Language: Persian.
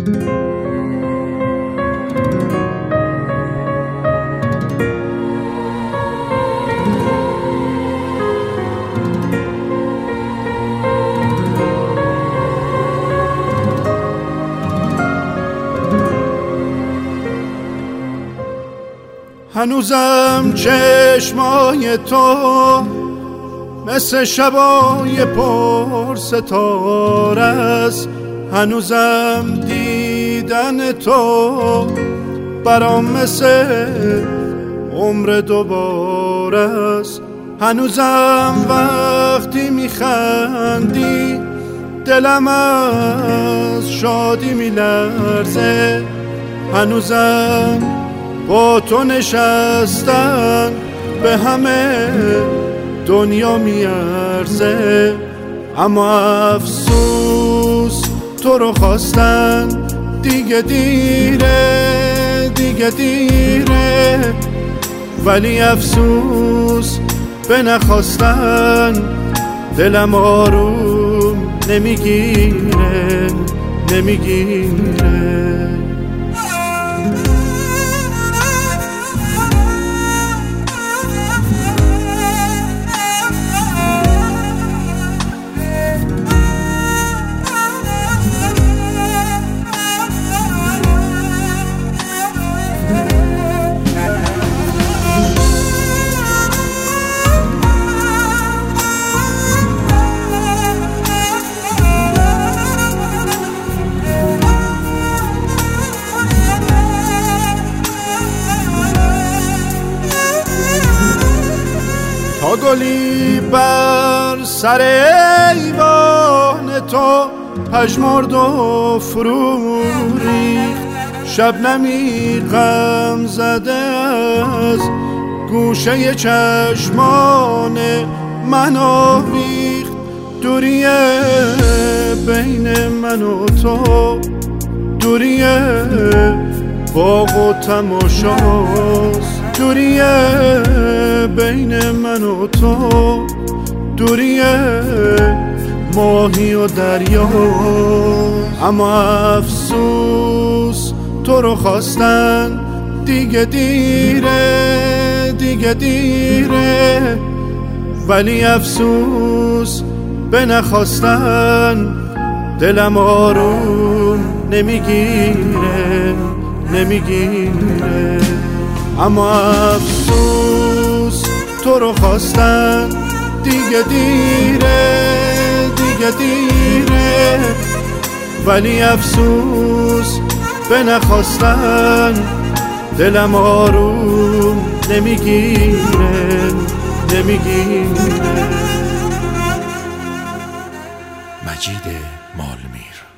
هنوزم چشمای تو مثل شبای پر ستاره است، هنوزم دیدن تو برام مثل عمر دوباره است، هنوزم وقتی میخندی دلم از شادی میلرزه، هنوزم با تو نشستن به همه دنیا میارزه، اما افسوس تو رو خواستن دیگه دیره، دیگه دیره، ولی افسوس به نخواستن دلم آروم نمیگیره، نمیگیره. تا گلی بر سر ایوان تو پژمرد و فرو ریخت، شبنمی غم زده از گوشه چشمان من آویخت، دوری بین من و تو دوری باغ و تماشاست، دوری بین من و تو دوری ماهی و دریا، اما افسوس تو رو خواستن دیگه دیره، دیگه دیره، ولی افسوس به نخواستن دلم آروم نمیگیره، نمیگیره، اما افسوس تو رو خواستن دیگه دیره، دیگه دیره، ولی افسوس به نخواستن دلم آروم نمیگیره، نمیگیره. مجید مالمیر.